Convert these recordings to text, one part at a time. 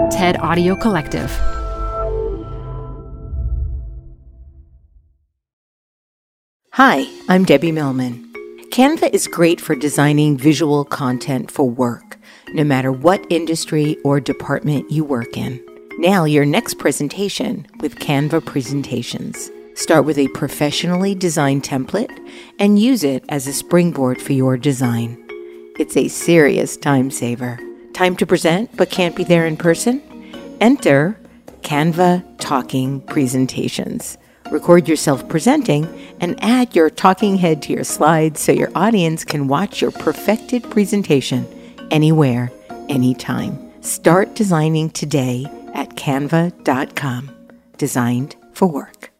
TED Audio Collective. Hi, I'm Debbie Millman. Canva is great for designing visual content for work, no matter what industry or department you work in. Nail your next presentation with Canva Presentations. Start with a professionally designed template and use it as a springboard for your design. It's a serious time saver. Time to present but can't be there in person? Enter Canva Talking Presentations. Record yourself presenting and add your talking head to your slides so your audience can watch your perfected presentation anywhere, anytime. Start designing today at canva.com. Designed for work.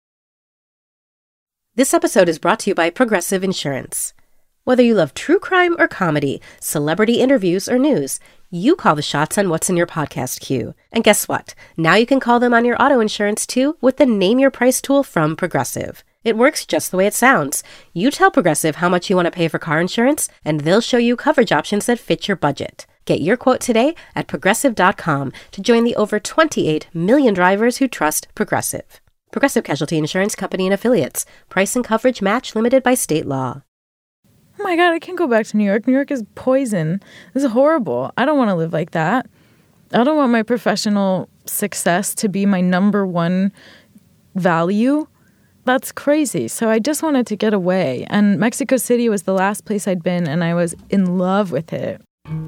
This episode is brought to you by Progressive Insurance. Whether you love true crime or comedy, celebrity interviews or news, you call the shots on what's in your podcast queue. And guess what? Now you can call them on your auto insurance too with the Name Your Price tool from Progressive. It works just the way it sounds. You tell Progressive how much you want to pay for car insurance, and they'll show you coverage options that fit your budget. Get your quote today at Progressive.com to join the over 28 million drivers who trust Progressive. Progressive Casualty Insurance Company and Affiliates. Price and coverage match limited by state law. Oh my God, I can't go back to New York. New York is poison. This is horrible. I don't want to live like that. I don't want my professional success to be my number one value. That's crazy. So I just wanted to get away. And Mexico City was the last place I'd been, and I was in love with it.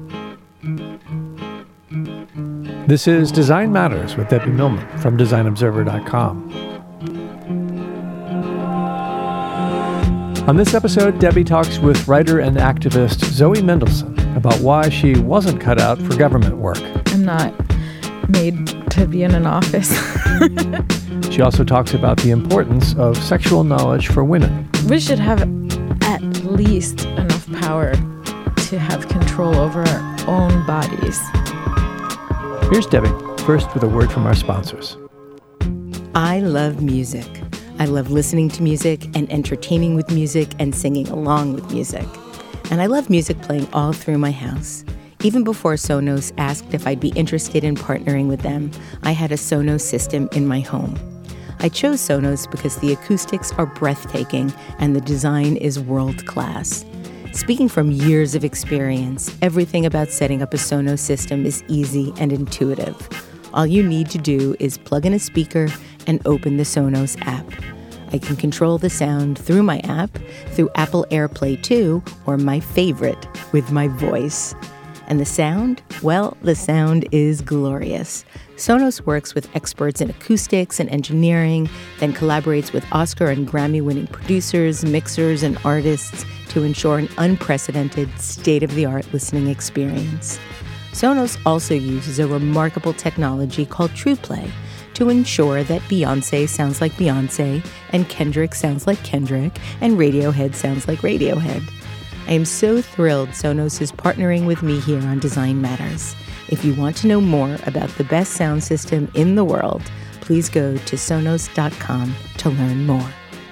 This is Design Matters with Debbie Millman from DesignObserver.com. On this episode, Debbie talks with writer and activist Zoe Mendelson about why she wasn't cut out for government work. I'm not made to be in an office. She also talks about the importance of sexual knowledge for women. We should have at least enough power to have control over our own bodies. Here's Debbie, first with a word from our sponsors. I love music. I love listening to music and entertaining with music and singing along with music. And I love music playing all through my house. Even before Sonos asked if I'd be interested in partnering with them, I had a Sonos system in my home. I chose Sonos because the acoustics are breathtaking and the design is world-class. Speaking from years of experience, everything about setting up a Sonos system is easy and intuitive. All you need to do is plug in a speaker and open the Sonos app. I can control the sound through my app, through Apple AirPlay 2, or my favorite, with my voice. And the sound? Well, the sound is glorious. Sonos works with experts in acoustics and engineering, then collaborates with Oscar and Grammy-winning producers, mixers, and artists to ensure an unprecedented, state-of-the-art listening experience. Sonos also uses a remarkable technology called TruePlay to ensure that Beyoncé sounds like Beyoncé, and Kendrick sounds like Kendrick, and Radiohead sounds like Radiohead. I am so thrilled Sonos is partnering with me here on Design Matters. If you want to know more about the best sound system in the world, please go to Sonos.com to learn more.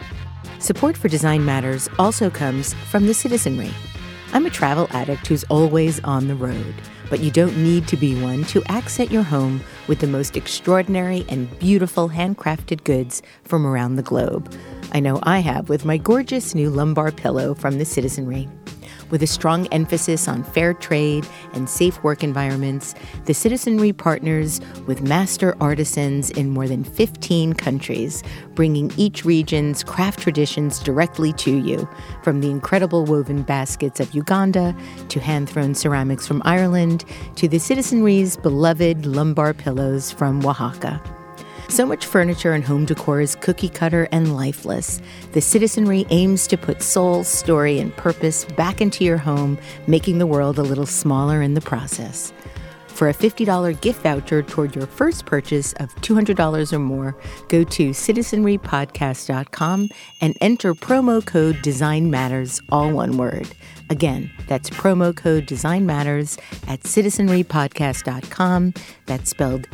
Support for Design Matters also comes from the Citizenry. I'm a travel addict who's always on the road, but you don't need to be one to accent your home with the most extraordinary and beautiful handcrafted goods from around the globe. I know I have with my gorgeous new lumbar pillow from the Citizenry. With a strong emphasis on fair trade and safe work environments, the Citizenry partners with master artisans in more than 15 countries, bringing each region's craft traditions directly to you, from the incredible woven baskets of Uganda to hand-thrown ceramics from Ireland to the Citizenry's beloved lumbar pillows from Oaxaca. So much furniture and home decor is cookie-cutter and lifeless. The Citizenry aims to put soul, story, and purpose back into your home, making the world a little smaller in the process. For a $50 gift voucher toward your first purchase of $200 or more, go to citizenrypodcast.com and enter promo code Design Matters, all one word. Again, that's promo code Design Matters at citizenrypodcast.com. That's spelled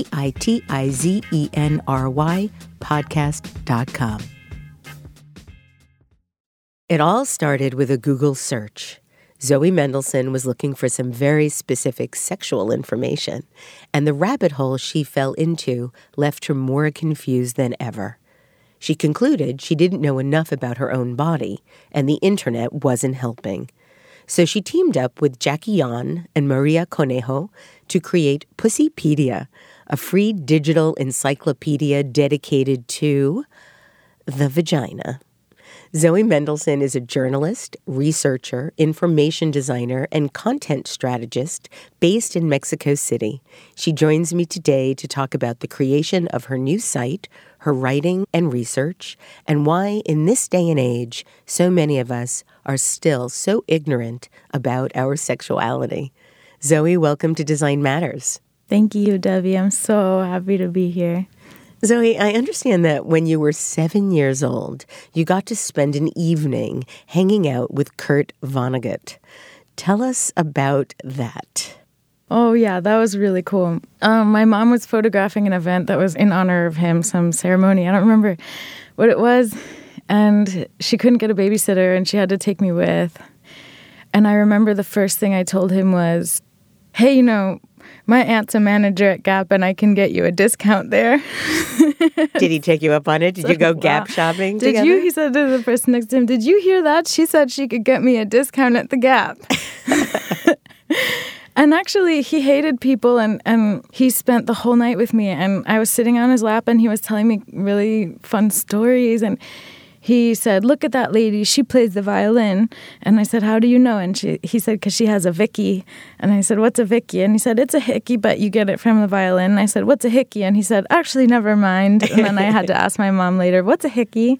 CITIZENRY podcast.com. It all started with a Google search. Zoe Mendelson was looking for some very specific sexual information, and the rabbit hole she fell into left her more confused than ever. She concluded she didn't know enough about her own body, and the internet wasn't helping. So she teamed up with Jackie Yan and Maria Conejo to create Pussypedia, a free digital encyclopedia dedicated to the vagina. Zoe Mendelson is a journalist, researcher, information designer, and content strategist based in Mexico City. She joins me today to talk about the creation of her new site, her writing and research, and why in this day and age, so many of us are still so ignorant about our sexuality. Zoe, welcome to Design Matters. Thank you, Debbie. I'm so happy to be here. Zoe, I understand that when you were 7 years old, you got to spend an evening hanging out with Kurt Vonnegut. Tell us about that. Oh, yeah, that was really cool. My mom was photographing an event that was in honor of him, some ceremony. I don't remember what it was. And she couldn't get a babysitter, and she had to take me with. And I remember the first thing I told him was, hey, my aunt's a manager at Gap, and I can get you a discount there. Did he take you up on it? Did you go Gap shopping together? He said to the person next to him, did you hear that? She said she could get me a discount at the Gap. And actually, he hated people, and he spent the whole night with me. And I was sitting on his lap, and he was telling me really fun stories. And he said, look at that lady. She plays the violin. And I said, how do you know? And he said, because she has a Vicky. And I said, what's a Vicky? And he said, it's a hickey, but you get it from the violin. And I said, what's a hickey? And he said, actually, never mind. And then I had to ask my mom later, what's a hickey?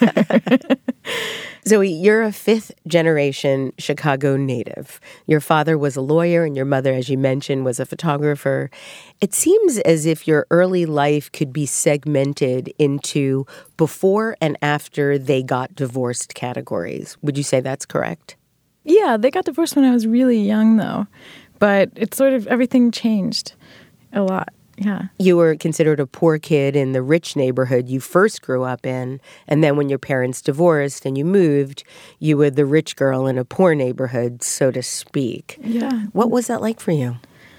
Zoe, you're a fifth-generation Chicago native. Your father was a lawyer, and your mother, as you mentioned, was a photographer. It seems as if your early life could be segmented into before and after they got divorced categories. Would you say that's correct? Yeah, they got divorced when I was really young, though. But it's sort of everything changed a lot. Yeah. You were considered a poor kid in the rich neighborhood you first grew up in, and then when your parents divorced and you moved, you were the rich girl in a poor neighborhood, so to speak. Yeah. What was that like for you?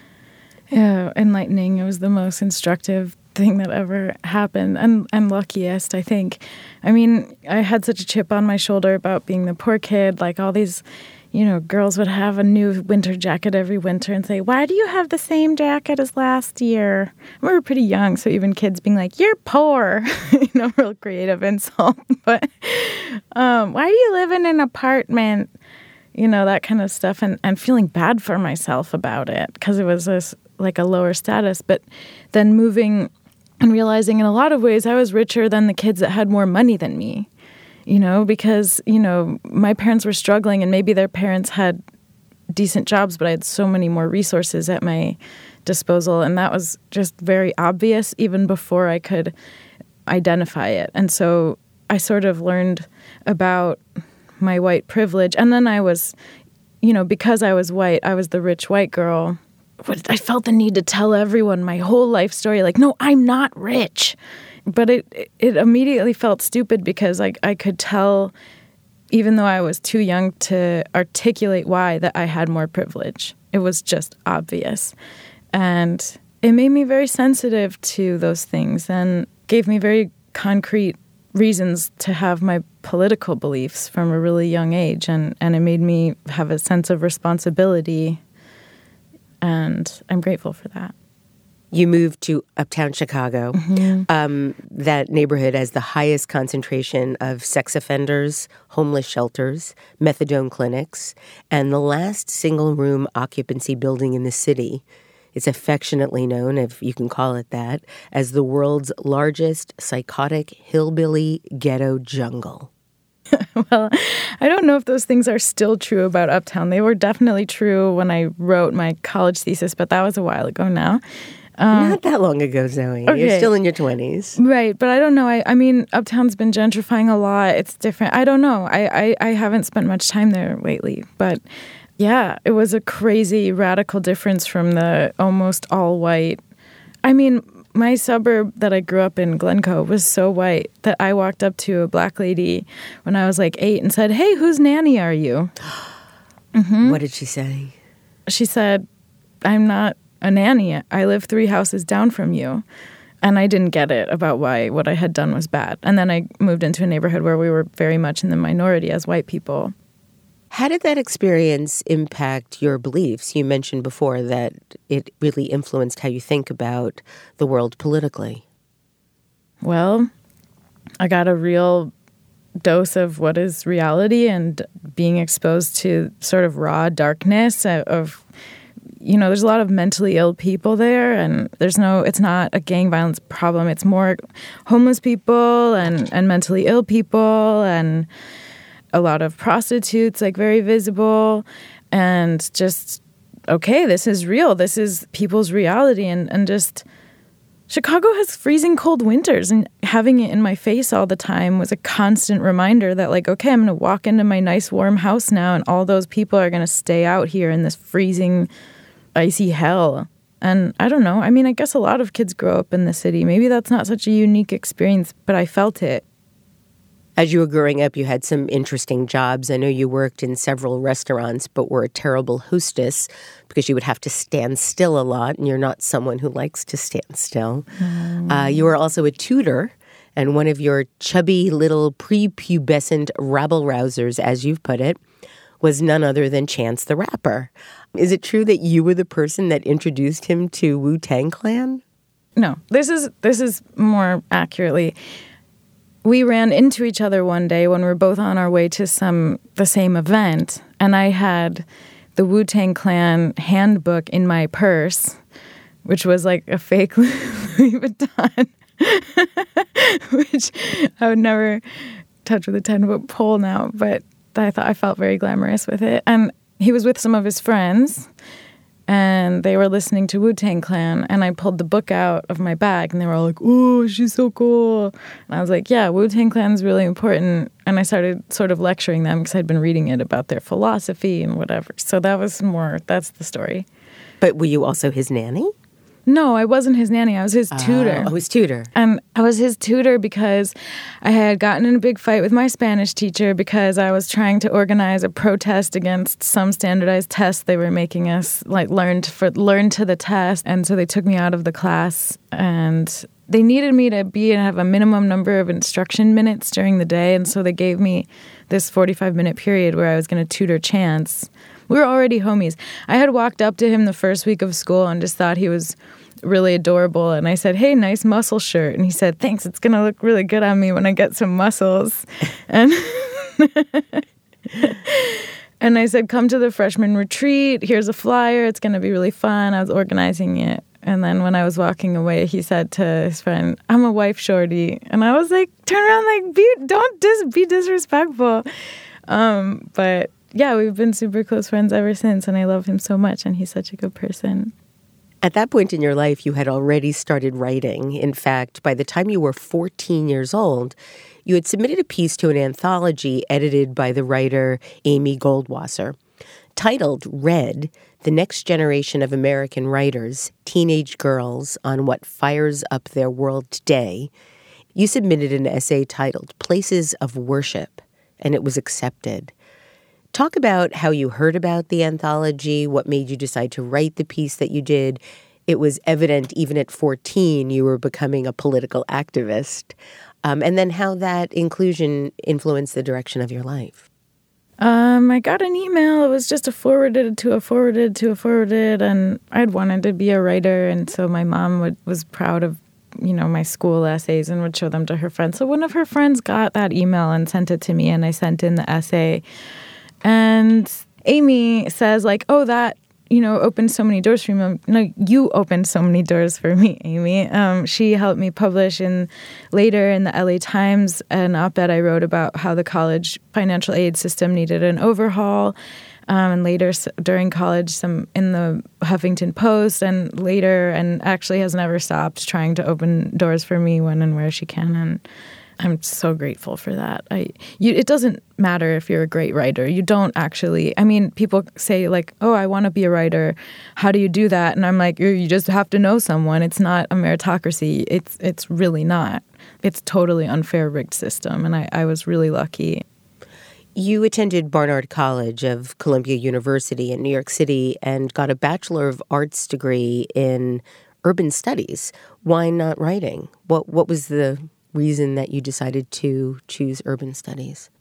Yeah, enlightening. It was the most instructive thing that ever happened, and luckiest, I think. I mean, I had such a chip on my shoulder about being the poor kid, like all these girls would have a new winter jacket every winter and say, why do you have the same jacket as last year? We were pretty young, so even kids being like, you're poor, real creative insult. But why do you live in an apartment? That kind of stuff, and feeling bad for myself about it because it was a lower status. But then moving and realizing in a lot of ways I was richer than the kids that had more money than me. Because, my parents were struggling and maybe their parents had decent jobs, but I had so many more resources at my disposal. And that was just very obvious even before I could identify it. And so I sort of learned about my white privilege. And then I was, because I was white, I was the rich white girl. I felt the need to tell everyone my whole life story. Like, no, I'm not rich. But it immediately felt stupid because I could tell, even though I was too young to articulate why, that I had more privilege. It was just obvious. And it made me very sensitive to those things and gave me very concrete reasons to have my political beliefs from a really young age. And it made me have a sense of responsibility. And I'm grateful for that. You moved to uptown Chicago. Mm-hmm. That neighborhood has the highest concentration of sex offenders, homeless shelters, methadone clinics, and the last single-room occupancy building in the city. It's affectionately known, if you can call it that, as the world's largest psychotic hillbilly ghetto jungle. Well, I don't know if those things are still true about Uptown. They were definitely true when I wrote my college thesis, but that was a while ago now. Not that long ago, Zoe. Okay. You're still in your 20s. Right, but I don't know. I mean, Uptown's been gentrifying a lot. It's different. I don't know. I haven't spent much time there lately. But yeah, it was a crazy radical difference from the almost all white. I mean, my suburb that I grew up in, Glencoe, was so white that I walked up to a black lady when I was like 8 and said, hey, whose nanny are you? Mm-hmm. What did she say? She said, I'm not a nanny. I live 3 houses down from you. And I didn't get it about why what I had done was bad. And then I moved into a neighborhood where we were very much in the minority as white people. How did that experience impact your beliefs? You mentioned before that it really influenced how you think about the world politically. Well, I got a real dose of what is reality and being exposed to sort of raw darkness of there's a lot of mentally ill people there, and it's not a gang violence problem. It's more homeless people and mentally ill people and a lot of prostitutes, like very visible, and just, okay, this is real. This is people's reality. And just, Chicago has freezing cold winters, and having it in my face all the time was a constant reminder that, like, okay, I'm going to walk into my nice warm house now, and all those people are going to stay out here in this freezing icy hell. And I don't know. I mean, I guess a lot of kids grow up in the city. Maybe that's not such a unique experience, but I felt it. As you were growing up, you had some interesting jobs. I know you worked in several restaurants, but were a terrible hostess because you would have to stand still a lot, and you're not someone who likes to stand still. You were also a tutor, and one of your chubby little prepubescent rabble-rousers, as you've put it, was none other than Chance the Rapper. Is it true that you were the person that introduced him to Wu-Tang Clan? No, this is more accurately. We ran into each other one day when we were both on our way to the same event, and I had the Wu-Tang Clan handbook in my purse, which was like a fake Louis Vuitton, which I would never touch with a 10-foot pole now, but I felt very glamorous with it. And he was with some of his friends, and they were listening to Wu-Tang Clan, and I pulled the book out of my bag, and they were all like, oh, she's so cool. And I was like, yeah, Wu-Tang Clan is really important. And I started sort of lecturing them because I'd been reading it about their philosophy and whatever. So that's the story. But were you also his nanny? No, I wasn't his nanny. I was his tutor. Oh, his tutor. And I was his tutor because I had gotten in a big fight with my Spanish teacher because I was trying to organize a protest against some standardized tests they were making us like learn to the test. And so they took me out of the class, and they needed me to have a minimum number of instruction minutes during the day. And so they gave me this 45-minute period where I was going to tutor Chance. We were already homies. I had walked up to him the first week of school and just thought he was really adorable. And I said, hey, nice muscle shirt. And he said, thanks, it's going to look really good on me when I get some muscles. And and I said, come to the freshman retreat. Here's a flyer. It's going to be really fun. I was organizing it. And then when I was walking away, he said to his friend, I'm a wife shorty. And I was like, turn around, like, don't be disrespectful. But yeah, we've been super close friends ever since, and I love him so much, and he's such a good person. At that point in your life, you had already started writing. In fact, by the time you were 14 years old, you had submitted a piece to an anthology edited by the writer Amy Goldwasser. Titled Red, The Next Generation of American Writers, Teenage Girls on What Fires Up Their World Today, you submitted an essay titled Places of Worship, and it was accepted. Talk about how you heard about the anthology, what made you decide to write the piece that you did. It was evident even at 14 you were becoming a political activist. And then how that inclusion influenced the direction of your life. I got an email. It was just a forwarded to a forwarded to a forwarded, and I'd wanted to be a writer, and so my mom was proud of my school essays and would show them to her friends. So one of her friends got that email and sent it to me, and I sent in the essay. And Amy says, like, oh, that, opened so many doors for me. No, you opened so many doors for me, Amy. She helped me publish later in the LA Times an op-ed I wrote about how the college financial aid system needed an overhaul. And later during college, some in the Huffington Post, and later, and actually has never stopped trying to open doors for me when and where she can. And I'm so grateful for that. It doesn't matter if you're a great writer. You don't actually. I mean, people say like, "Oh, I want to be a writer. How do you do that?" And I'm like, "You just have to know someone. It's not a meritocracy. It's really not. It's totally unfair, rigged system." And I was really lucky. You attended Barnard College of Columbia University in New York City and got a Bachelor of Arts degree in urban studies. Why not writing? What was the reason that you decided to choose urban studies?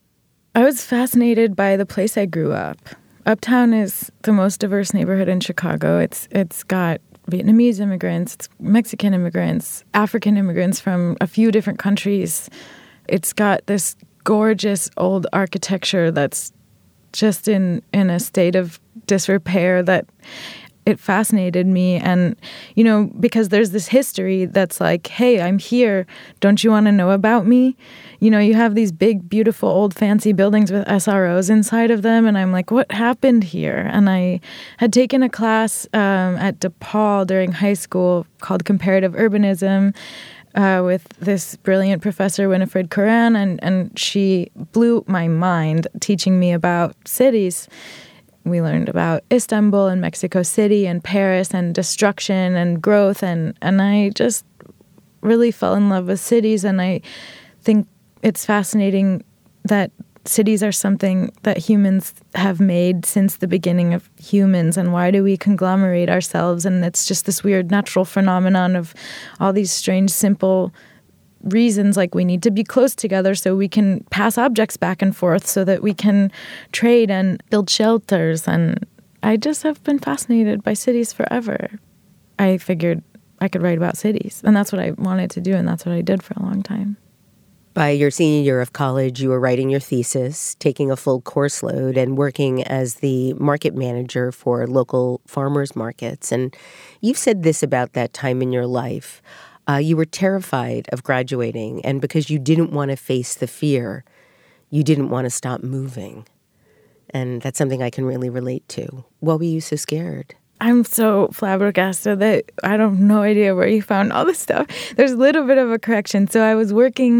I was fascinated by the place I grew up. Uptown is the most diverse neighborhood in Chicago. It's got Vietnamese immigrants, it's Mexican immigrants, African immigrants from a few different countries. It's got this gorgeous old architecture that's just in a state of disrepair that it fascinated me. And, because there's this history that's like, hey, I'm here. Don't you want to know about me? You have these big, beautiful, old, fancy buildings with SROs inside of them. And I'm like, what happened here? And I had taken a class at DePaul during high school called Comparative Urbanism with this brilliant professor, Winifred Curran. And she blew my mind teaching me about cities. We learned about Istanbul and Mexico City and Paris and destruction and growth. And I just really fell in love with cities. And I think it's fascinating that cities are something that humans have made since the beginning of humans. And why do we conglomerate ourselves? And it's just this weird natural phenomenon of all these strange, simple reasons, like we need to be close together so we can pass objects back and forth so that we can trade and build shelters. And I just have been fascinated by cities forever. I figured I could write about cities, and that's what I wanted to do, and that's what I did for a long time. By your senior year of college, you were writing your thesis, taking a full course load, and working as the market manager for local farmers markets. And you've said this about that time in your life. You were terrified of graduating, and because you didn't want to face the fear, you didn't want to stop moving. And that's something I can really relate to. Why were you so scared? I'm so flabbergasted that I have no idea where you found all this stuff. There's a little bit of a correction. So I was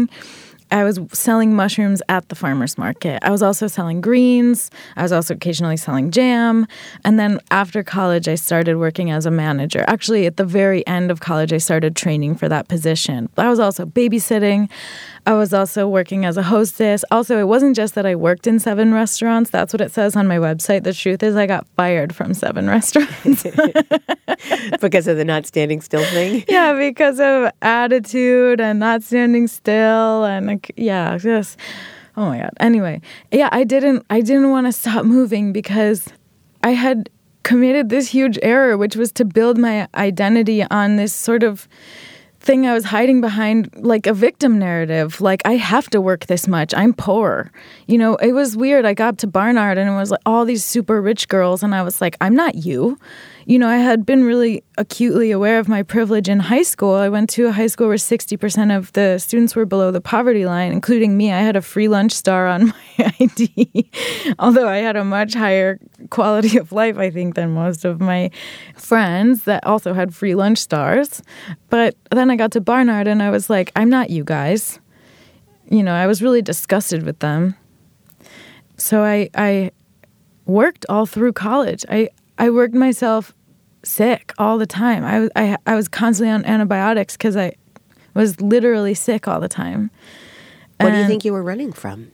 selling mushrooms at the farmer's market. I was also selling greens. I was also occasionally selling jam. And then after college, I started working as a manager. Actually, at the very end of college, I started training for that position. I was also babysitting. I was also working as a hostess. Also, it wasn't just that I worked in 7 restaurants. That's what it says on my website. The truth is I got fired from 7 restaurants. Because of the not standing still thing? Yeah, because of attitude and not standing still and just, oh my God. Anyway, yeah, I didn't want to stop moving because I had committed this huge error, which was to build my identity on this sort of thing I was hiding behind, like a victim narrative. Like, I have to work this much. I'm poor. It was weird. I got to Barnard and it was like all these super rich girls. And I was like, I'm not you. I had been really acutely aware of my privilege in high school. I went to a high school where 60% of the students were below the poverty line, including me. I had a free lunch star on my ID, although I had a much higher quality of life, I think, than most of my friends that also had free lunch stars. But then I got to Barnard and I was like, I'm not you guys. I was really disgusted with them. So I worked all through college. I worked myself sick all the time. I was constantly on antibiotics because I was literally sick all the time. What do you think you were running from?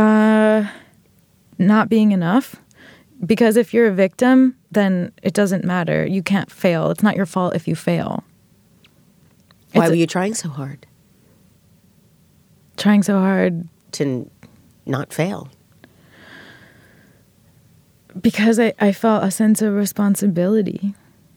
Not being enough. Because if you're a victim, then it doesn't matter. You can't fail. It's not your fault if you fail. Why were you trying so hard? Trying so hard to not fail? Because I felt a sense of responsibility.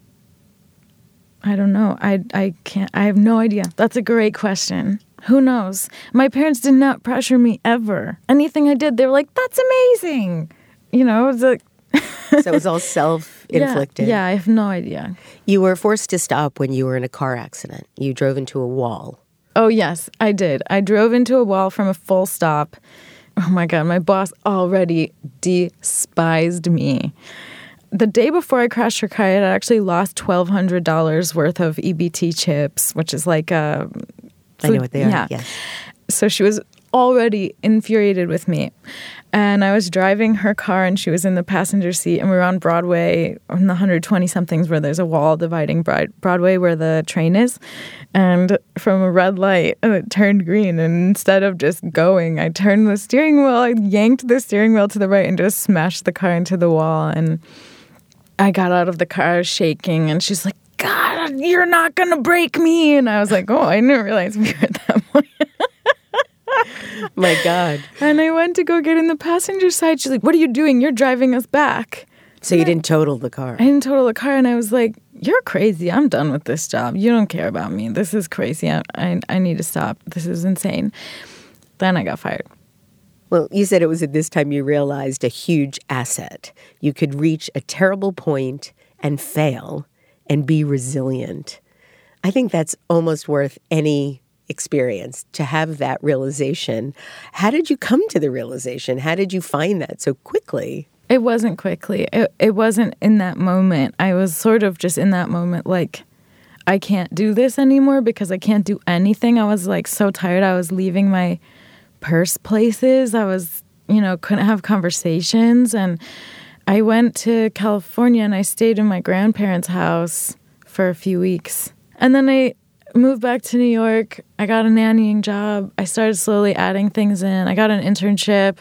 I don't know. I have no idea. That's a great question. Who knows? My parents did not pressure me ever. Anything I did, they were like, that's amazing. It was like... So it was all self-inflicted. Yeah, I have no idea. You were forced to stop when you were in a car accident. You drove into a wall. Oh, yes, I did. I drove into a wall from a full stop. Oh, my God, my boss already despised me. The day before I crashed her car, I had actually lost $1,200 worth of EBT chips, which is like a... I know what they are, yes. So she was already infuriated with me. And I was driving her car and she was in the passenger seat, and we were on Broadway on the 120-somethings where there's a wall dividing Broadway where the train is. And from a red light, it turned green. And instead of just going, I turned the steering wheel, I yanked the steering wheel to the right and just smashed the car into the wall. And I got out of the car shaking, and she's like, God, you're not going to break me. And I was like, oh, I didn't realize we were at that point. My God. And I went to go get in the passenger side. She's like, what are you doing? You're driving us back. So you didn't total the car? I didn't total the car. And I was like, you're crazy. I'm done with this job. You don't care about me. This is crazy. I need to stop. This is insane. Then I got fired. Well, you said it was at this time you realized a huge asset. You could reach a terrible point and fail and be resilient. I think that's almost worth any experience to have that realization. How did you come to the realization? How did you find that so quickly? It wasn't quickly. It wasn't in that moment. I was sort of just in that moment like, I can't do this anymore because I can't do anything. I was like so tired. I was leaving my purse places. I was, couldn't have conversations. And I went to California and I stayed in my grandparents' house for a few weeks. And then I moved back to New York. I got a nannying job. I started slowly adding things in. I got an internship.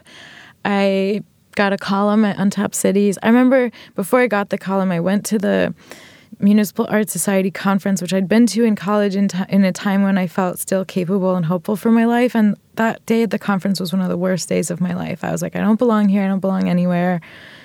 I got a column at Untapped Cities. I remember before I got the column, I went to the Municipal Art Society conference, which I'd been to in college in a time when I felt still capable and hopeful for my life. And that day at the conference was one of the worst days of my life. I was like, I don't belong here. I don't belong anywhere.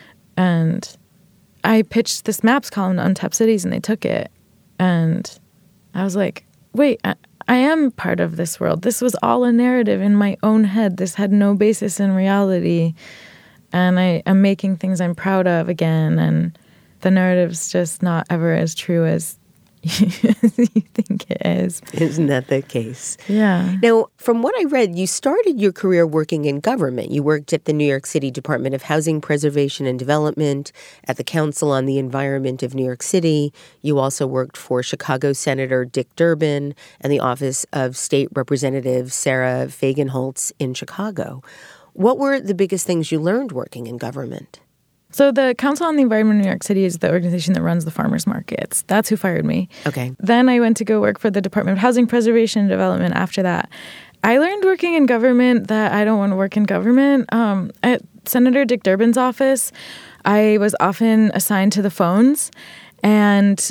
And I pitched this maps column to Untapped Cities, and they took it. And I was like, wait, I am part of this world. This was all a narrative in my own head. This had no basis in reality. And I am making things I'm proud of again. And the narrative's just not ever as true as you think it is. Isn't that the case? Yeah. Now, from what I read, you started your career working in government. You worked at the New York City Department of Housing Preservation and Development, at the Council on the Environment of New York City. You also worked for Chicago Senator Dick Durbin and the Office of State Representative Sarah Fagenholtz in Chicago. What were the biggest things you learned working in government? So the Council on the Environment of New York City is the organization that runs the farmers markets. That's who fired me. Okay. Then I went to go work for the Department of Housing Preservation and Development after that. I learned working in government that I don't want to work in government. At Senator Dick Durbin's office, I was often assigned to the phones, and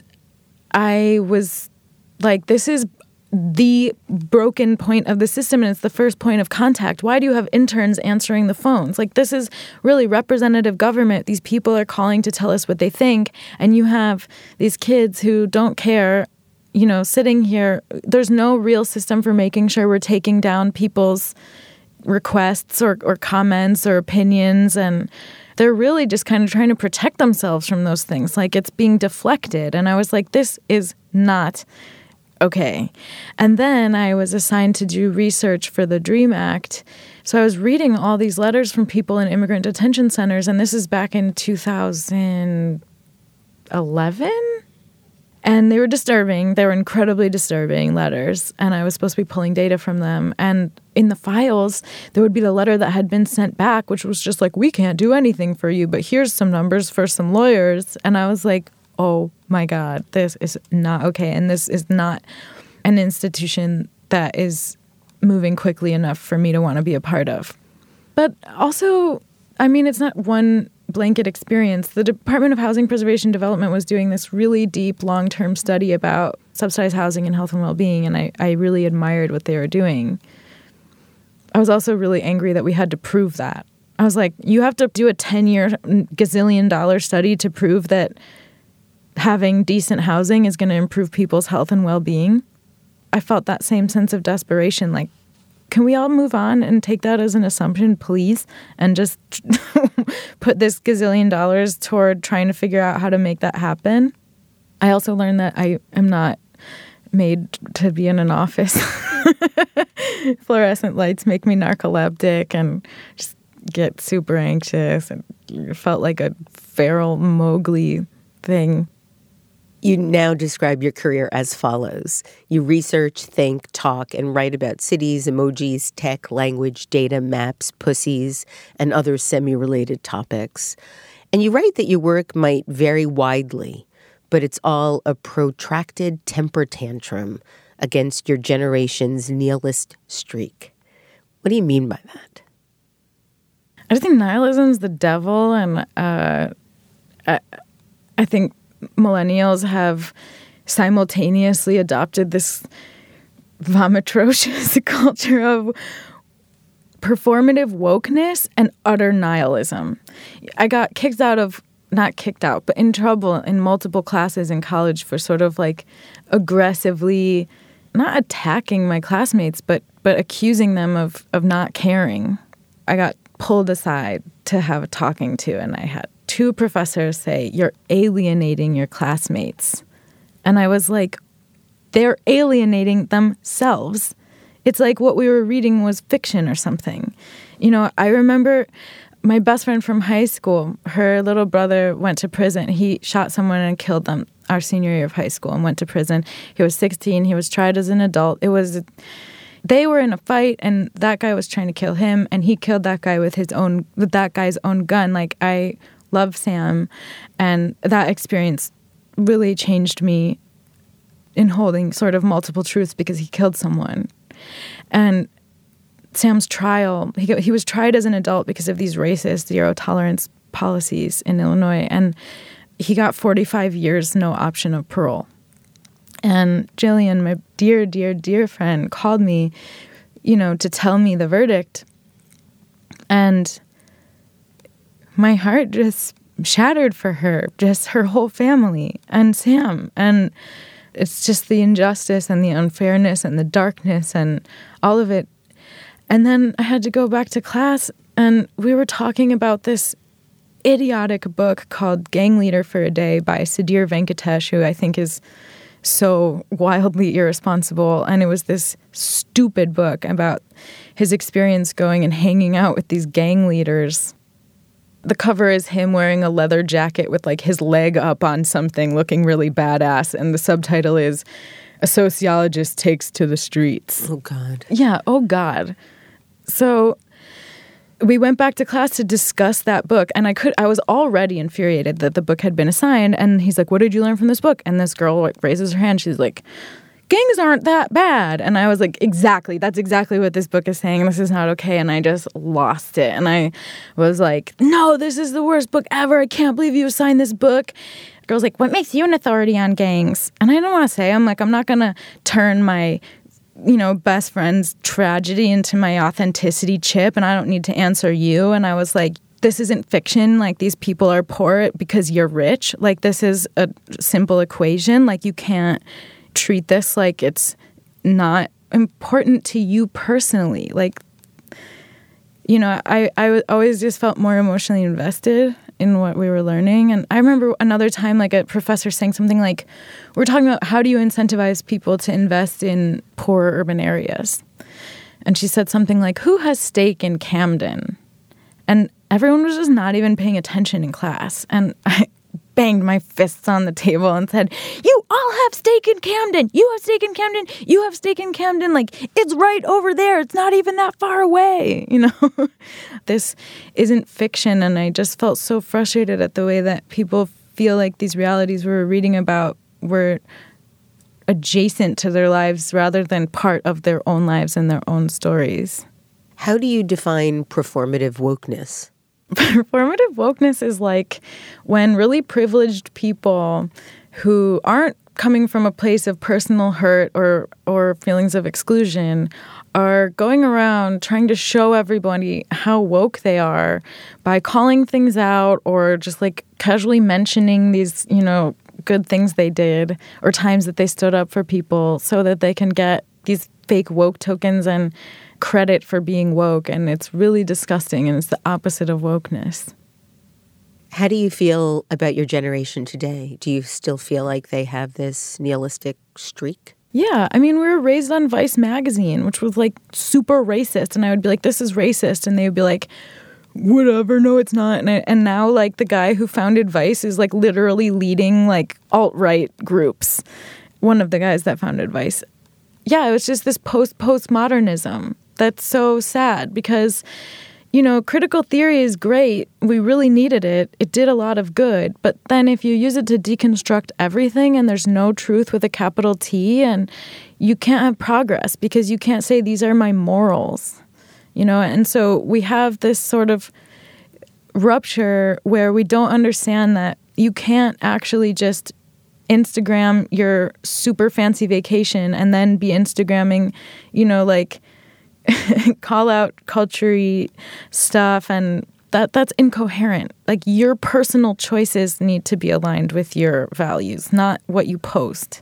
I was like, this is the broken point of the system, and it's the first point of contact. Why do you have interns answering the phones? Like, this is really representative government. These people are calling to tell us what they think, and you have these kids who don't care, sitting here. There's no real system for making sure we're taking down people's requests or comments or opinions, and they're really just kind of trying to protect themselves from those things. Like, it's being deflected, and I was like, this is not okay. And then I was assigned to do research for the DREAM Act. So I was reading all these letters from people in immigrant detention centers, and this is back in 2011. And they were disturbing. They were incredibly disturbing letters, and I was supposed to be pulling data from them. And in the files, there would be the letter that had been sent back, which was just like, we can't do anything for you, but here's some numbers for some lawyers. And I was like, oh my God, this is not okay. And this is not an institution that is moving quickly enough for me to want to be a part of. But also, it's not one blanket experience. The Department of Housing Preservation and Development was doing this really deep, long-term study about subsidized housing and health and well-being, and I really admired what they were doing. I was also really angry that we had to prove that. I was like, you have to do a 10-year gazillion-dollar study to prove that having decent housing is going to improve people's health and well-being. I felt that same sense of desperation. Like, can we all move on and take that as an assumption, please? And just put this gazillion dollars toward trying to figure out how to make that happen. I also learned that I am not made to be in an office. Fluorescent lights make me narcoleptic and just get super anxious. And it felt like a feral Mowgli thing. You now describe your career as follows. You research, think, talk, and write about cities, emojis, tech, language, data, maps, pussies, and other semi-related topics. And you write that your work might vary widely, but it's all a protracted temper tantrum against your generation's nihilist streak. What do you mean by that? I just think nihilism's the devil, and I think millennials have simultaneously adopted this vomitrocious culture of performative wokeness and utter nihilism. I got not kicked out, but in trouble in multiple classes in college for sort of like aggressively, not attacking my classmates, but accusing them of not caring. I got pulled aside to have a talking to, and I had 2 professors say, "You're alienating your classmates." And I was like, they're alienating themselves. It's like what we were reading was fiction or something. You know, I remember my best friend from high school, her little brother went to prison. He shot someone and killed them our senior year of high school and went to prison. He was 16. He was tried as an adult. They were in a fight, and that guy was trying to kill him, and he killed that guy with that guy's own gun. Like, I love Sam, and that experience really changed me in holding sort of multiple truths because he killed someone. And Sam's trial, he was tried as an adult because of these racist zero-tolerance policies in Illinois, and he got 45 years, no option of parole. And Jillian, my dear, dear, dear friend, called me, to tell me the verdict. And my heart just shattered for her, just her whole family, and Sam. And it's just the injustice and the unfairness and the darkness and all of it. And then I had to go back to class, and we were talking about this idiotic book called Gang Leader for a Day by Sudhir Venkatesh, who I think is so wildly irresponsible. And it was this stupid book about his experience going and hanging out with these gang leaders. The cover is him wearing a leather jacket with like his leg up on something looking really badass. And the subtitle is "A Sociologist Takes to the Streets." Oh, God. Yeah, oh, God. So we went back to class to discuss that book, and I was already infuriated that the book had been assigned, and he's like, "What did you learn from this book?" And this girl raises her hand. She's like, "Gangs aren't that bad." And I was like, exactly, that's exactly what this book is saying. This is not okay. And I just lost it. And I was like, "No, this is the worst book ever. I can't believe you assigned this book." The girl's like, "What makes you an authority on gangs?" And I don't want to say, I'm not going to turn my best friend's tragedy into my authenticity chip, and I don't need to answer you. And I was like, this isn't fiction. Like, these people are poor because you're rich. Like, this is a simple equation. Like, you can't treat this like it's not important to you personally. Like, I always just felt more emotionally invested in what we were learning. And I remember another time, like, a professor saying something like, we're talking about how do you incentivize people to invest in poor urban areas? And she said something like, who has stake in Camden? And everyone was just not even paying attention in class. And I banged my fists on the table and said, you all have stake in Camden. You have stake in Camden. You have stake in Camden. Like, it's right over there. It's not even that far away. This isn't fiction. And I just felt so frustrated at the way that people feel like these realities we were reading about were adjacent to their lives rather than part of their own lives and their own stories. How do you define performative wokeness? Performative wokeness is like when really privileged people who aren't coming from a place of personal hurt or feelings of exclusion are going around trying to show everybody how woke they are by calling things out or just like casually mentioning these, good things they did or times that they stood up for people so that they can get these fake woke tokens and credit for being woke. And it's really disgusting, and it's the opposite of wokeness. How do you feel about your generation today? Do you still feel like they have this nihilistic streak? Yeah. I mean, we were raised on Vice magazine, which was like super racist. And I would be like, this is racist. And they would be like, whatever, no, it's not. And now, like, the guy who founded Vice is, like, literally leading, like, alt-right groups. One of the guys that founded Vice. Yeah, it was just this postmodernism that's so sad because, you know, critical theory is great. We really needed it. It did a lot of good. But then if you use it to deconstruct everything and there's no truth with a capital T, and you can't have progress because you can't say these are my morals, you know? And so we have this sort of rupture where we don't understand that you can't actually just Instagram your super fancy vacation and then be Instagramming, you know, like call out culture-y stuff, and that's incoherent. Like, your personal choices need to be aligned with your values, not what you post.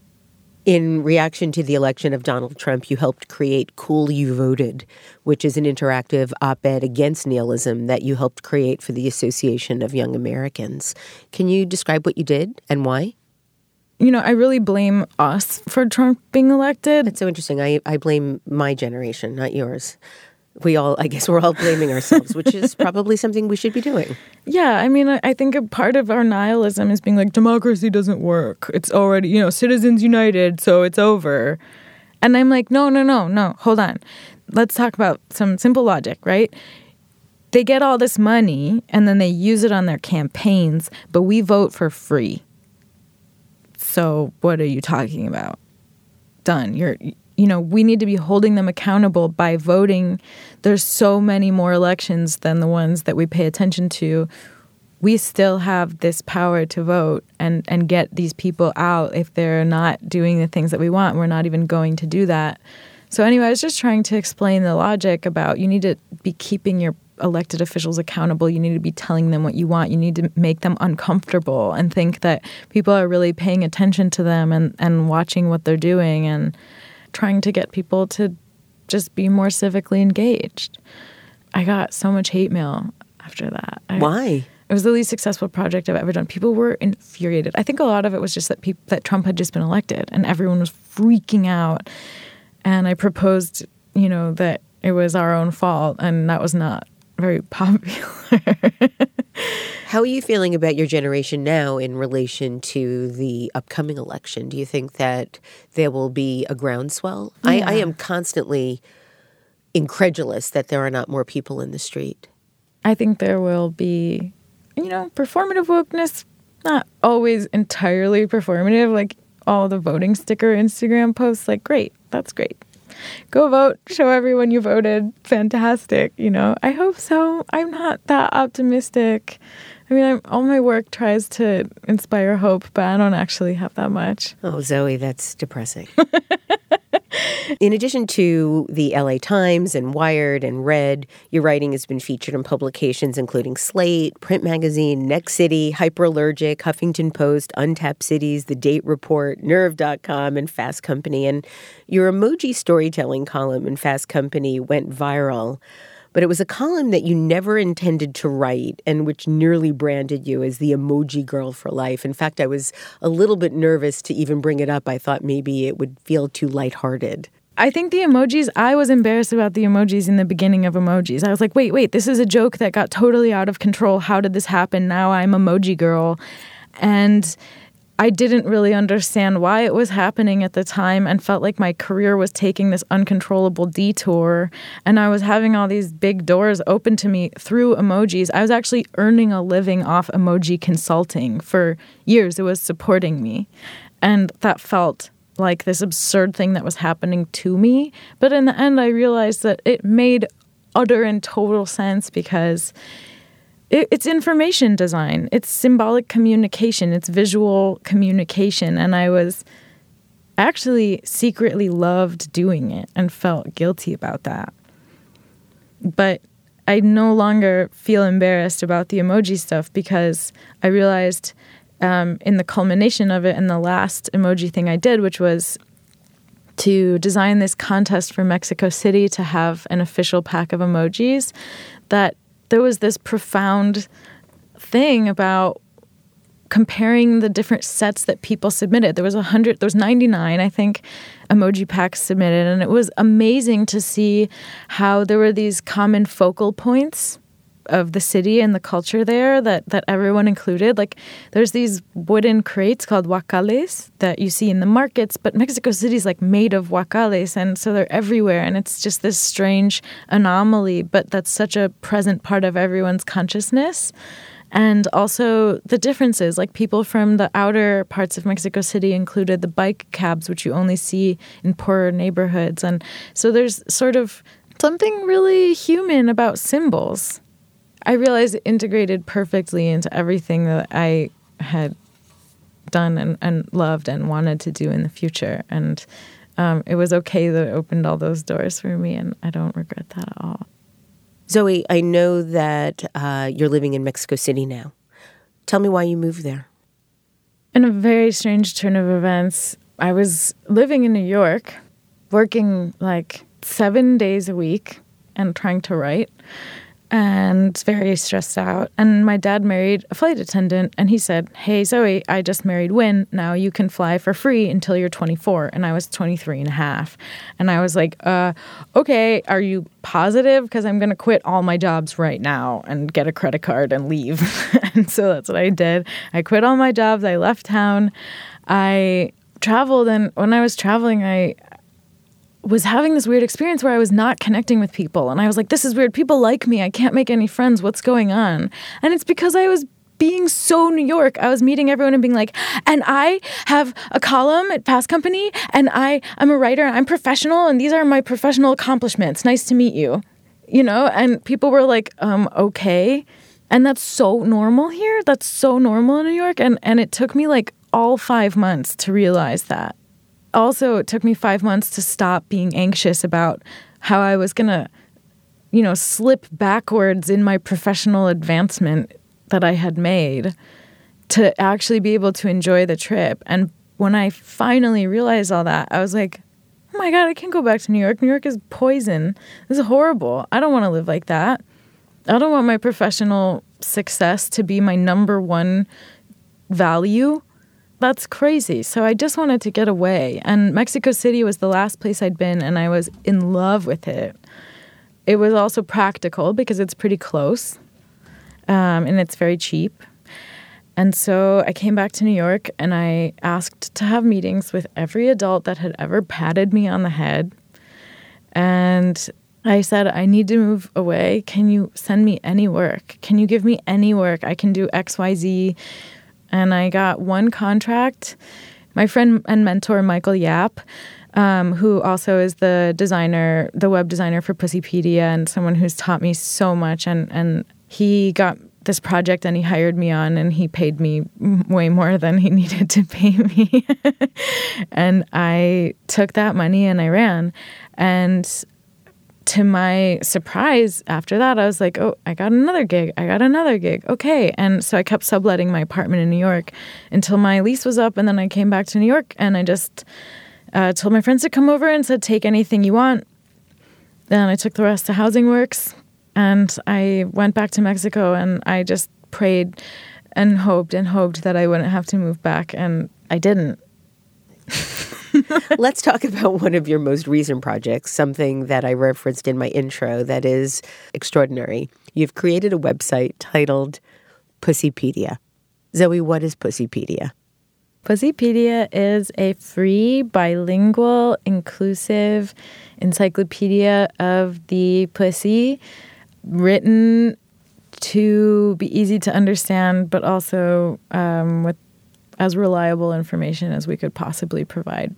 In reaction to the election of Donald Trump, you helped create Cool You Voted, which is an interactive op-ed against nihilism that you helped create for the Association of Young Americans. Can you describe what you did and why? You know, I really blame us for Trump being elected. That's so interesting. I blame my generation, not yours. I guess we're all blaming ourselves, which is probably something we should be doing. Yeah, I mean, I think a part of our nihilism is being like, democracy doesn't work. It's already, you know, Citizens United, so it's over. And I'm like, no, hold on. Let's talk about some simple logic, right? They get all this money, and then they use it on their campaigns, but we vote for free. So what are you talking about? Done. We need to be holding them accountable by voting. There's so many more elections than the ones that we pay attention to. We still have this power to vote and get these people out if they're not doing the things that we want. We're not even going to do that. So anyway, I was just trying to explain the logic about you need to be keeping your elected officials accountable. You need to be telling them what you want. You need to make them uncomfortable and think that people are really paying attention to them and watching what they're doing and trying to get people to just be more civically engaged. I got so much hate mail after that. Why? It was the least successful project I've ever done. People were infuriated. I think a lot of it was just that Trump had just been elected and everyone was freaking out. And I proposed, that it was our own fault, and that was not very popular. How are you feeling about your generation now in relation to the upcoming election? Do you think that there will be a groundswell? Yeah. I am constantly incredulous that there are not more people in the street. I think there will be, performative wokeness, not always entirely performative, like all the voting sticker Instagram posts, like, great, that's great. Go vote, show everyone you voted, fantastic, I hope so. I'm not that optimistic. I mean, all my work tries to inspire hope, but I don't actually have that much. Oh, Zoe, that's depressing. In addition to the LA Times and Wired and Red, your writing has been featured in publications including Slate, Print Magazine, Next City, Hyperallergic, Huffington Post, Untapped Cities, The Date Report, Nerve.com, and Fast Company. And your emoji storytelling column in Fast Company went viral. But it was a column that you never intended to write and which nearly branded you as the emoji girl for life. In fact, I was a little bit nervous to even bring it up. I thought maybe it would feel too lighthearted. I think the emojis, I was embarrassed about the emojis in the beginning of emojis. I was like, wait, this is a joke that got totally out of control. How did this happen? Now I'm emoji girl. And I didn't really understand why it was happening at the time and felt like my career was taking this uncontrollable detour. And I was having all these big doors open to me through emojis. I was actually earning a living off emoji consulting for years. It was supporting me. And that felt like this absurd thing that was happening to me. But in the end, I realized that it made utter and total sense because it's information design. It's symbolic communication. It's visual communication. And I was actually secretly loved doing it and felt guilty about that. But I no longer feel embarrassed about the emoji stuff because I realized in the culmination of it, in the last emoji thing I did, which was to design this contest for Mexico City to have an official pack of emojis, that there was this profound thing about comparing the different sets that people submitted. There was 99, I think, emoji packs submitted, and it was amazing to see how there were these common focal points of the city and the culture there that everyone included. Like, there's these wooden crates called huacales that you see in the markets, but Mexico City is like made of huacales, and so they're everywhere, and it's just this strange anomaly, but that's such a present part of everyone's consciousness. And also the differences, like people from the outer parts of Mexico City included the bike cabs, which you only see in poorer neighborhoods. And so there's sort of something really human about symbols. I realized it integrated perfectly into everything that I had done and loved and wanted to do in the future. And it was okay that it opened all those doors for me, and I don't regret that at all. Zoe, I know that you're living in Mexico City now. Tell me why you moved there. In a very strange turn of events, I was living in New York, working like 7 days a week and trying to write, and very stressed out. And my dad married a flight attendant, and he said, "Hey, Zoe, I just married Win. Now you can fly for free until you're 24. And I was 23 and a half. And I was like, okay, are you positive? Because I'm going to quit all my jobs right now and get a credit card and leave. And so that's what I did. I quit all my jobs. I left town. I traveled, and when I was traveling, I was having this weird experience where I was not connecting with people. And I was like, this is weird. People like me. I can't make any friends. What's going on? And it's because I was being so New York. I was meeting everyone and being like, and I have a column at Fast Company, and I'm a writer, I'm professional, and these are my professional accomplishments. Nice to meet you. You know? And people were like, okay. And that's so normal here. That's so normal in New York. And it took me like all 5 months to realize that. Also, it took me 5 months to stop being anxious about how I was going to, slip backwards in my professional advancement that I had made to actually be able to enjoy the trip. And when I finally realized all that, I was like, oh my God, I can't go back to New York. New York is poison. This is horrible. I don't want to live like that. I don't want my professional success to be my number one value. That's crazy. So I just wanted to get away. And Mexico City was the last place I'd been, and I was in love with it. It was also practical because it's pretty close, and it's very cheap. And so I came back to New York, and I asked to have meetings with every adult that had ever patted me on the head. And I said, I need to move away. Can you send me any work? Can you give me any work? I can do X, Y, Z. And I got one contract. My friend and mentor, Michael Yap, who also is the web designer for Pussypedia, and someone who's taught me so much. And he got this project, and he hired me on, and he paid me way more than he needed to pay me. And I took that money and I ran. And to my surprise, after that, I was like, oh, I got another gig. Okay. And so I kept subletting my apartment in New York until my lease was up. And then I came back to New York, and I just told my friends to come over and said, take anything you want. Then I took the rest to Housing Works, and I went back to Mexico, and I just prayed and hoped that I wouldn't have to move back. And I didn't. Let's talk about one of your most recent projects, something that I referenced in my intro that is extraordinary. You've created a website titled Pussypedia. Zoe, what is Pussypedia? Pussypedia is a free, bilingual, inclusive encyclopedia of the pussy, written to be easy to understand, but also with as reliable information as we could possibly provide.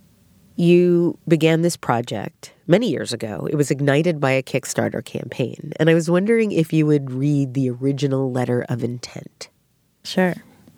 You began this project many years ago. It was ignited by a Kickstarter campaign. And I was wondering if you would read the original letter of intent. Sure.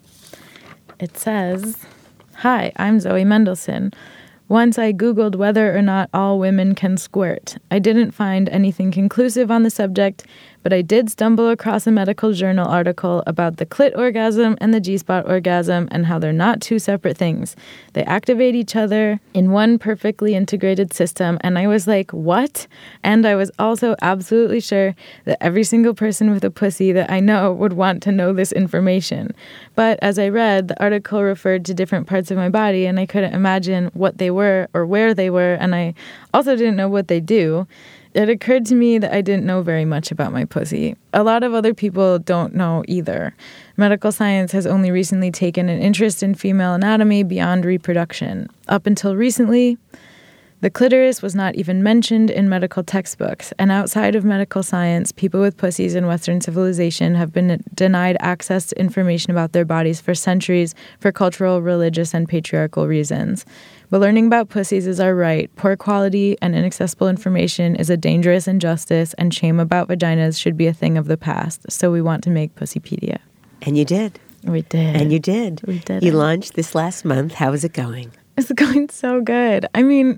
It says, "Hi, I'm Zoe Mendelson. Once I Googled whether or not all women can squirt. I didn't find anything conclusive on the subject, but I did stumble across a medical journal article about the clit orgasm and the G-spot orgasm and how they're not two separate things. They activate each other in one perfectly integrated system." And I was like, what? And I was also absolutely sure that every single person with a pussy that I know would want to know this information. But as I read, the article referred to different parts of my body, and I couldn't imagine what they were or where they were, and I also didn't know what they do. it occurred to me that I didn't know very much about my pussy. A lot of other people don't know either. Medical science has only recently taken an interest in female anatomy beyond reproduction. Up until recently, the clitoris was not even mentioned in medical textbooks, and outside of medical science, people with pussies in Western civilization have been denied access to information about their bodies for centuries for cultural, religious, and patriarchal reasons. But learning about pussies is our right. Poor quality and inaccessible information is a dangerous injustice, and shame about vaginas should be a thing of the past. So we want to make Pussypedia. And you did. We did. And you did. We did. You launched this last month. How is it going? It's going so good. I mean,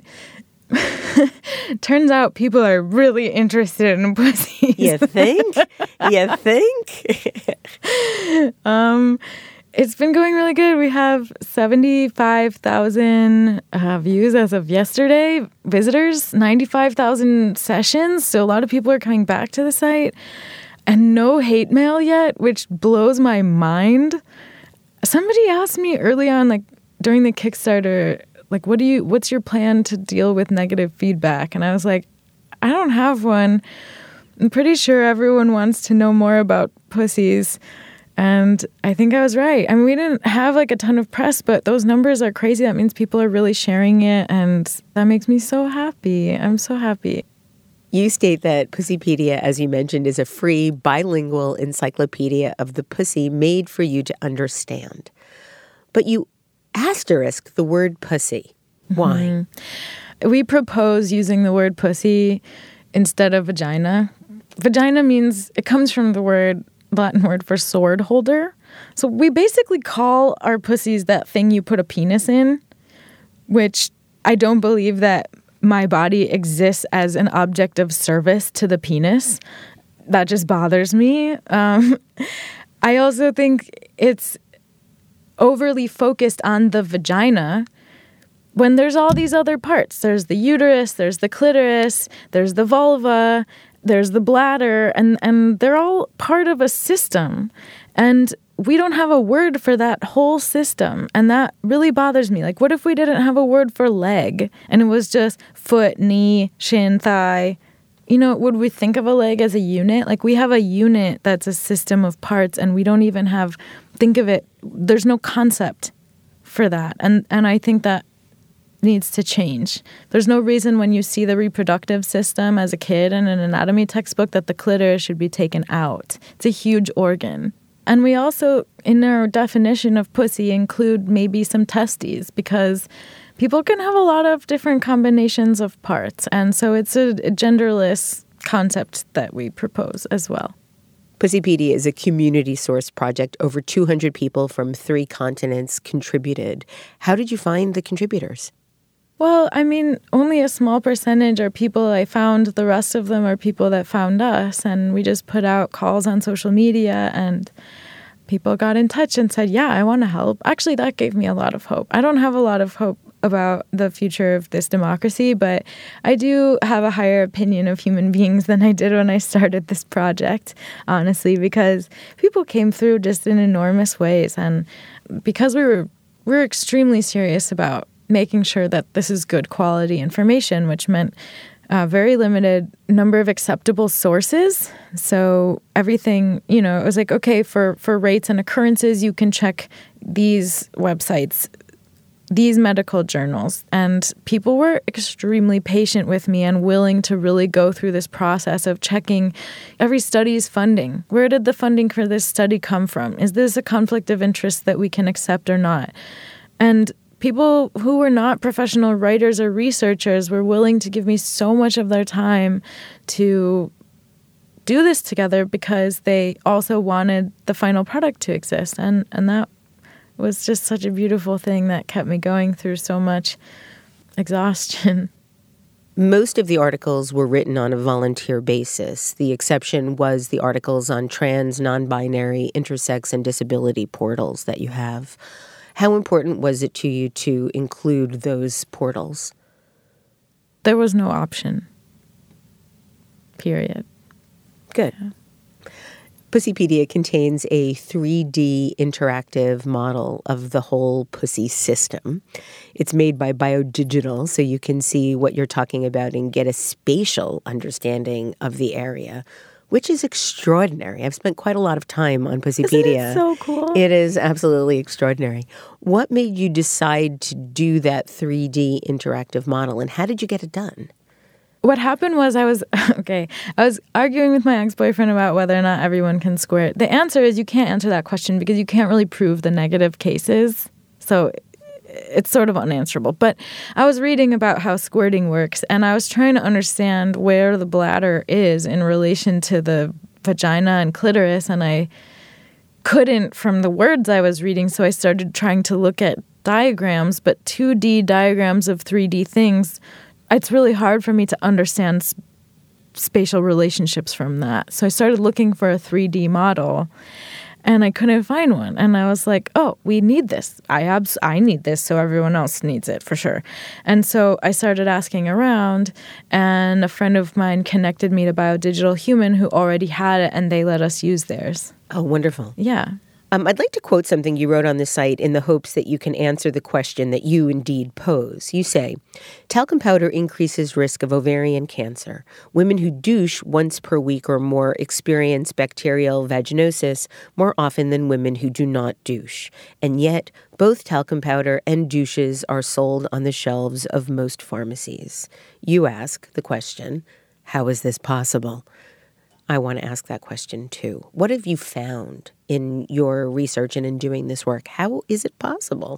turns out people are really interested in pussies. You think? You think? It's been going really good. We have 75,000 views as of yesterday. Visitors, 95,000 sessions. So a lot of people are coming back to the site. And no hate mail yet, which blows my mind. Somebody asked me early on, like during the Kickstarter, like, what's your plan to deal with negative feedback? And I was like, I don't have one. I'm pretty sure everyone wants to know more about pussies. And I think I was right. I mean, we didn't have like a ton of press, but those numbers are crazy. That means people are really sharing it. And that makes me so happy. I'm so happy. You state that Pussypedia, as you mentioned, is a free bilingual encyclopedia of the pussy made for you to understand. But you asterisk the word pussy. Why? Mm-hmm. We propose using the word pussy instead of vagina. Vagina means, it comes from the Latin word for sword holder. So we basically call our pussies that thing you put a penis in, which I don't believe that my body exists as an object of service to the penis. That just bothers me. I also think it's overly focused on the vagina when there's all these other parts. There's the uterus, there's the clitoris, there's the vulva, there's the bladder, and they're all part of a system. And we don't have a word for that whole system. And that really bothers me. Like, what if we didn't have a word for leg and it was just foot, knee, shin, thigh? You know, would we think of a leg as a unit? Like, we have a unit that's a system of parts, and we don't even think of it. There's no concept for that. And I think that needs to change. There's no reason when you see the reproductive system as a kid in an anatomy textbook that the clitoris should be taken out. It's a huge organ. And we also, in our definition of pussy, include maybe some testes, because people can have a lot of different combinations of parts. And so it's a genderless concept that we propose as well. Pussypedia is a community-sourced project. Over 200 people from 3 continents contributed. How did you find the contributors? Well, I mean, only a small percentage are people I found. The rest of them are people that found us. And we just put out calls on social media, and people got in touch and said, yeah, I want to help. Actually, that gave me a lot of hope. I don't have a lot of hope about the future of this democracy, but I do have a higher opinion of human beings than I did when I started this project, honestly, because people came through just in enormous ways. And because we're extremely serious about making sure that this is good quality information, which meant a very limited number of acceptable sources. So everything, it was like, okay, for rates and occurrences, you can check these websites, these medical journals. And people were extremely patient with me and willing to really go through this process of checking every study's funding. Where did the funding for this study come from? Is this a conflict of interest that we can accept or not? And people who were not professional writers or researchers were willing to give me so much of their time to do this together because they also wanted the final product to exist. And that was just such a beautiful thing that kept me going through so much exhaustion. Most of the articles were written on a volunteer basis. The exception was the articles on trans, non-binary, intersex, and disability portals that you have. How important was it to you to include those portals? There was no option. Period. Good. Pussypedia contains a 3D interactive model of the whole pussy system. It's made by BioDigital, so you can see what you're talking about and get a spatial understanding of the area, which is extraordinary. I've spent quite a lot of time on Pussypedia. Isn't it so cool? It is absolutely extraordinary. What made you decide to do that 3D interactive model, and how did you get it done? What happened was I was arguing with my ex-boyfriend about whether or not everyone can squirt. The answer is you can't answer that question because you can't really prove the negative cases. So it's sort of unanswerable. But I was reading about how squirting works, and I was trying to understand where the bladder is in relation to the vagina and clitoris, and I couldn't from the words I was reading, so I started trying to look at diagrams, but 2D diagrams of 3D things. It's really hard for me to understand spatial relationships from that. So I started looking for a 3D model, and I couldn't find one. And I was like, oh, we need this. I need this, so everyone else needs it for sure. And so I started asking around, and a friend of mine connected me to BioDigital Human who already had it, and they let us use theirs. Oh, wonderful. Yeah. I'd like to quote something you wrote on the site in the hopes that you can answer the question that you indeed pose. You say, talcum powder increases risk of ovarian cancer. Women who douche once per week or more experience bacterial vaginosis more often than women who do not douche. And yet, both talcum powder and douches are sold on the shelves of most pharmacies. You ask the question, how is this possible? I want to ask that question too. What have you found in your research and in doing this work? How is it possible?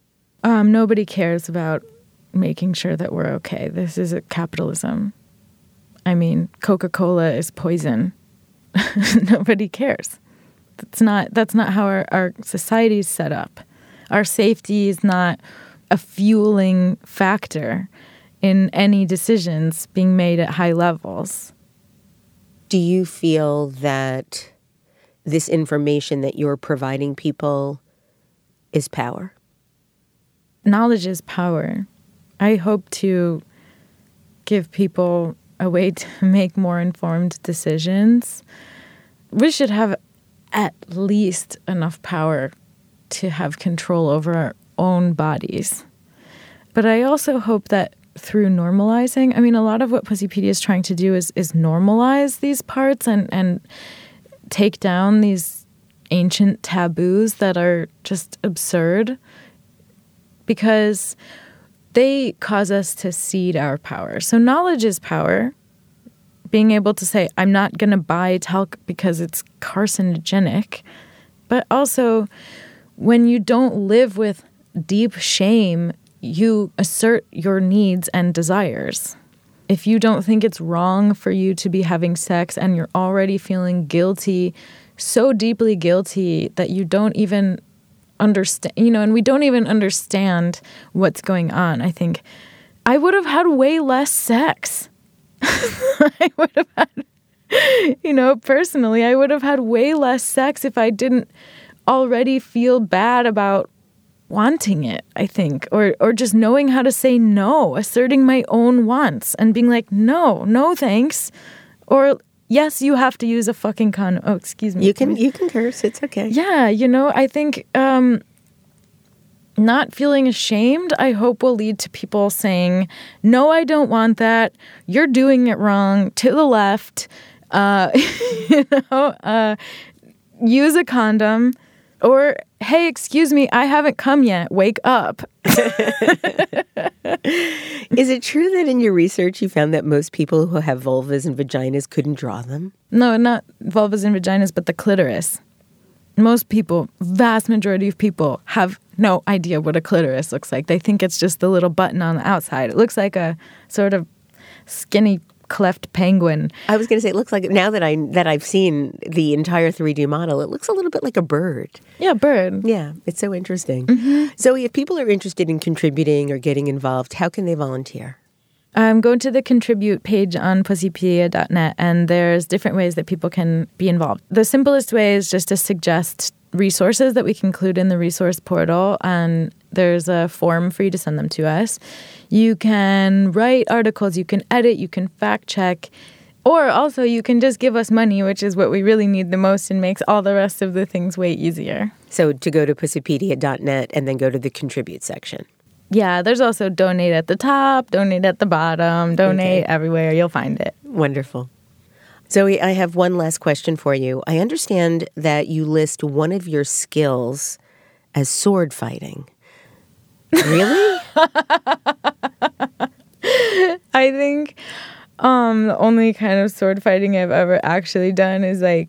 Nobody cares about making sure that we're okay. This is a capitalism. I mean, Coca-Cola is poison. Nobody cares. That's not how our society is set up. Our safety is not a fueling factor in any decisions being made at high levels. Do you feel that this information that you're providing people is power? Knowledge is power. I hope to give people a way to make more informed decisions. We should have at least enough power to have control over our own bodies. But I also hope that through normalizing, I mean, a lot of what Pussypedia is trying to do is normalize these parts and take down these ancient taboos that are just absurd because they cause us to cede our power. So knowledge is power. Being able to say, I'm not going to buy talc because it's carcinogenic. But also, when you don't live with deep shame, you assert your needs and desires. If you don't think it's wrong for you to be having sex and you're already feeling guilty, so deeply guilty that you don't even understand, and we don't even understand what's going on. I think I would have had way less sex. I would have had, personally, I would have had way less sex if I didn't already feel bad about wanting it, I think, or just knowing how to say no, asserting my own wants and being like, no, thanks. Or, yes, you have to use a fucking condom. Oh, excuse me. You can curse. It's okay. Yeah, I think not feeling ashamed, I hope, will lead to people saying, no, I don't want that. You're doing it wrong. To the left. Use a condom. Or, hey, excuse me, I haven't come yet. Wake up. Is it true that in your research you found that most people who have vulvas and vaginas couldn't draw them? No, not vulvas and vaginas, but the clitoris. Most people, vast majority of people, have no idea what a clitoris looks like. They think it's just the little button on the outside. It looks like a sort of skinny cleft penguin. I was going to say, it looks like, now that I've seen the entire 3D model, it looks a little bit like a bird. Yeah, bird. Yeah, it's so interesting. Mm-hmm. Zoe, if people are interested in contributing or getting involved, how can they volunteer? Go to the contribute page on pussypedia.net, and there's different ways that people can be involved. The simplest way is just to suggest resources that we can include in the resource portal, and there's a form for you to send them to us. You can write articles, you can edit, you can fact check. Or also you can just give us money, which is what we really need the most and makes all the rest of the things way easier. So to go to pussypedia.net and then go to the contribute section. Yeah, there's also donate at the top, donate at the bottom, donate everywhere. You'll find it. Wonderful. Zoe, I have one last question for you. I understand that you list one of your skills as sword fighting. Really? I think the only kind of sword fighting I've ever actually done is like...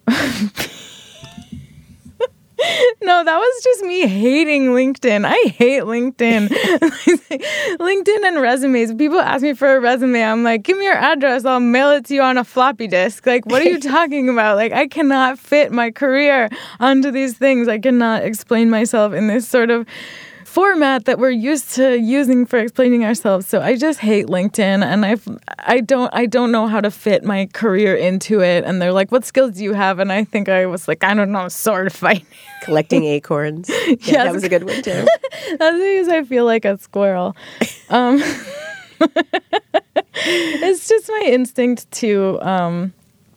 No, that was just me hating LinkedIn. I hate LinkedIn. LinkedIn and resumes. People ask me for a resume. I'm like, give me your address. I'll mail it to you on a floppy disk. Like, what are you talking about? Like, I cannot fit my career onto these things. I cannot explain myself in this sort of format that we're used to using for explaining ourselves. So I just hate LinkedIn, and I don't know how to fit my career into it. And they're like, what skills do you have? And I think I was like, I don't know, sword fighting. Collecting acorns. Yeah, that was a good one too. That's because I feel like a squirrel. It's just my instinct to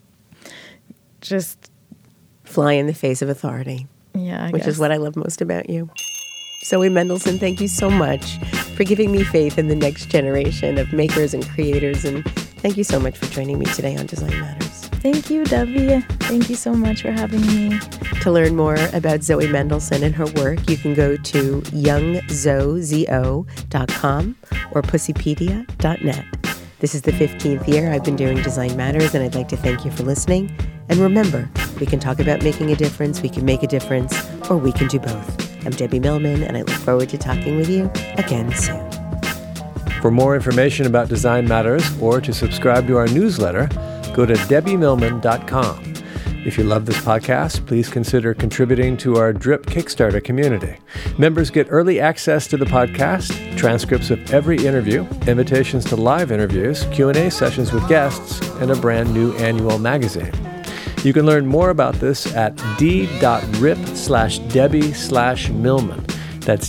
just fly in the face of authority. Yeah, which is what I love most about you. Zoe Mendelson, thank you so much for giving me faith in the next generation of makers and creators. And thank you so much for joining me today on Design Matters. Thank you, Debbie. Thank you so much for having me. To learn more about Zoe Mendelson and her work, you can go to youngzozo.com or pussypedia.net. This is the 15th year I've been doing Design Matters, and I'd like to thank you for listening. And remember, we can talk about making a difference, we can make a difference, or we can do both. I'm Debbie Millman, and I look forward to talking with you again soon. For more information about Design Matters or to subscribe to our newsletter, go to debbiemillman.com. If you love this podcast, please consider contributing to our DRIP Kickstarter community. Members get early access to the podcast, transcripts of every interview, invitations to live interviews, Q&A sessions with guests, and a brand new annual magazine. You can learn more about this at d.rip/Debbie/Millman. That's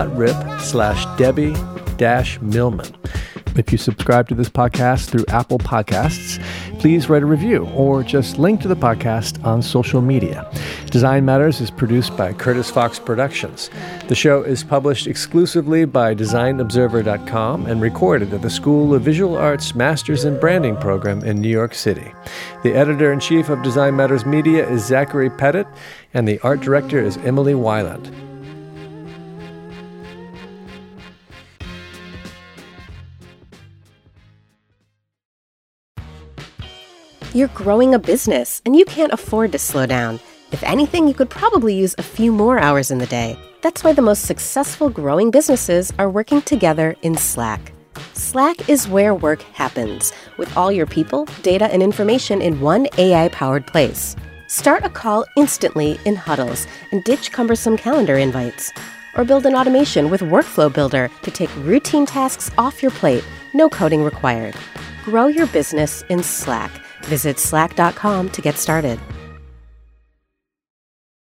d.rip/Debbie-Millman. If you subscribe to this podcast through Apple Podcasts, please write a review or just link to the podcast on social media. Design Matters is produced by Curtis Fox Productions. The show is published exclusively by DesignObserver.com and recorded at the School of Visual Arts Masters in Branding program in New York City. The editor-in-chief of Design Matters Media is Zachary Pettit, and the art director is Emily Weiland. You're growing a business, and you can't afford to slow down. If anything, you could probably use a few more hours in the day. That's why the most successful growing businesses are working together in Slack. Slack is where work happens, with all your people, data, and information in one AI-powered place. Start a call instantly in huddles and ditch cumbersome calendar invites. Or build an automation with Workflow Builder to take routine tasks off your plate, no coding required. Grow your business in Slack. Visit slack.com to get started.